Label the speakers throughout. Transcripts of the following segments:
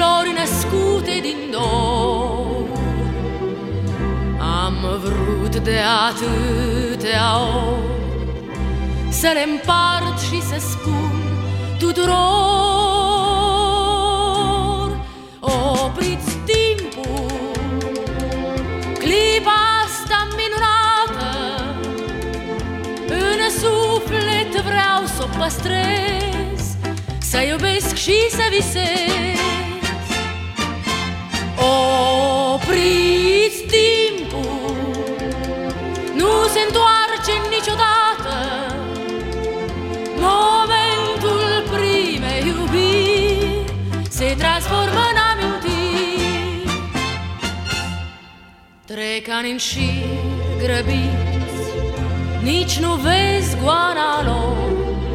Speaker 1: flori născute din dor. Am vrut de atâtea ori să le împart și să spun tuturor: opriți timpul, clipa asta minunată, în suflet vreau să o păstrez, să iubesc și să visez. Opriți timpul, nu se întoarce niciodată, momentul primei iubiri se transformă în amintiri. Trec ani în șir grăbiți, nici nu vezi goana lor,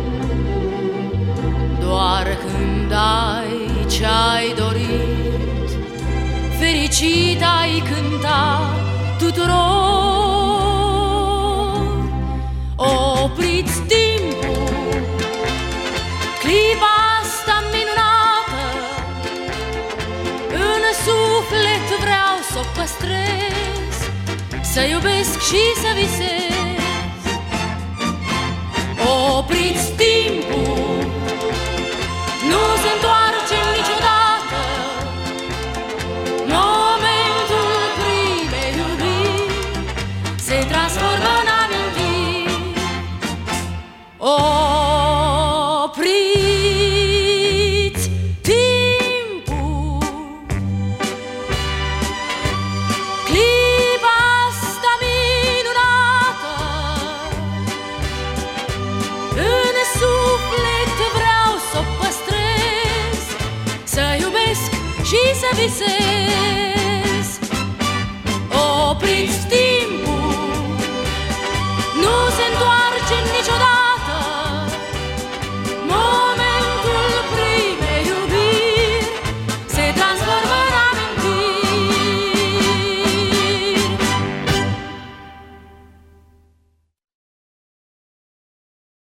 Speaker 1: doar când ai ce-ai dorit, fericit ai cânta tuturor. Opriți timpul, clipa asta minunată, în suflet vreau să o păstrez, să iubesc și să visez. Opriți timpul, nu se întoarce niciodată, momentul primei iubiri se transformă în amintiri. Opriți timpul, clipa asta minunată, în suflet vreau să o păstrez, să iubesc și să visez.